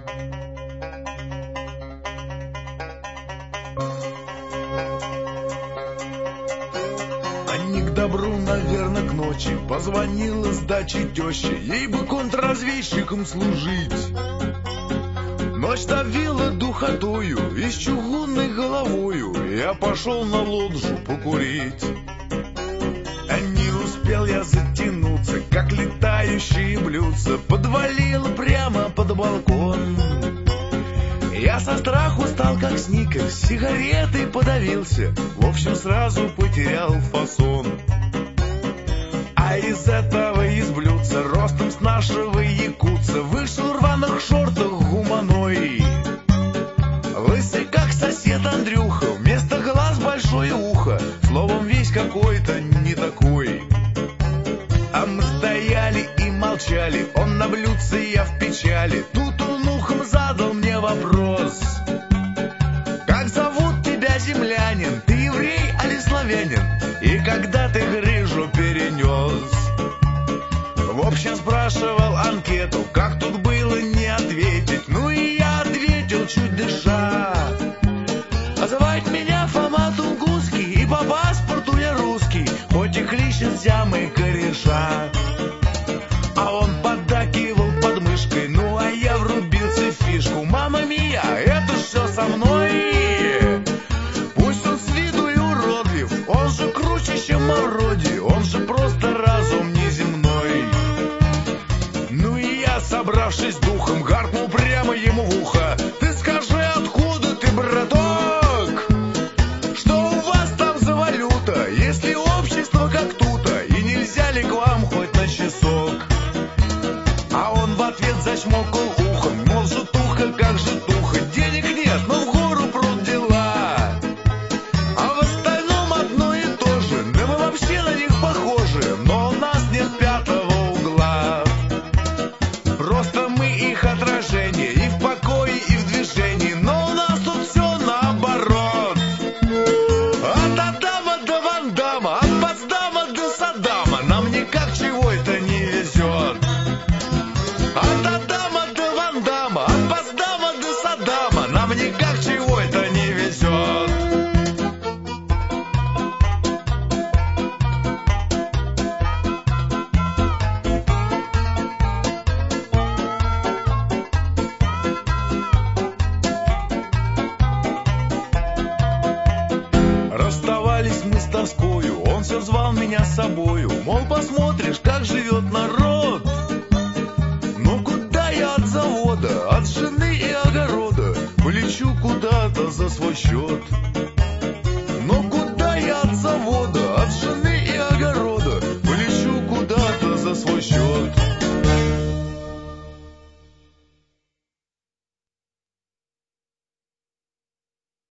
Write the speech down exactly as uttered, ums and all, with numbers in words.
А не к добру, наверное, к ночи позвонила с дачи теща, ей бы контрразведчиком служить. Ночь давила духотою и с чугунной головою я пошел на лоджу покурить. А не успел я затянуться, как летающие блюдца подвалило прямо под балкон. Я со страху стал как Сникерс, сигаретой подавился, в общем сразу потерял фасон. А из этого из блюдца ростом с нашего якутца вышел в рваных шортах гуманой. Лысый как сосед Андрюха, вместо глаз большое ухо, словом весь какой-то не такой. А мы стояли и молчали, он на блюдце, я в печали. Тут он ухом задал мне вопрос: как зовут тебя, землянин? Ты еврей али славянин? И когда ты грыжу перенес? В общем, спрашивал анкету, как тут было не ответить. Ну и я ответил, чуть дыша: звать меня Фома Тунгусский, и по паспорту я русский, хоть и кличет зямы кореша. А он поддакивал под мышкой, ну а я врубился в фишку: мама мия, это все со мной. Пусть он с виду и уродлив, он же круче, чем Мавроди, он же просто разум неземной. Ну и я, собравшись духом, гаркнул прямо ему в ухо: ты скажи, откуда ты, браток? Что у вас там за валюта, если общество как тута, и нельзя ли к вам хоть на часок? А он в ответ зачмокал ухом, мол, житуха как житуха, денег нет, но в гору пруд дела. А в остальном одно и то же, да мы вообще на них похожи, но у нас нет пятого угла. Просто мы их отражение, и в покое, и в движении, но у нас тут все наоборот. От Адама до Ван Дамма, от Потсдама до Саддама нам никак чего это не везет. От Адама до Ван Дамма, от Потсдама до Саддама нам никак чего это не везет. Расставались мы с тоскою, он все звал меня с собою, мол, посмотришь, как живет народ. Ну куда я от завода, от жены и огорода полечу куда-то за свой счет? Ну куда я от завода, от жены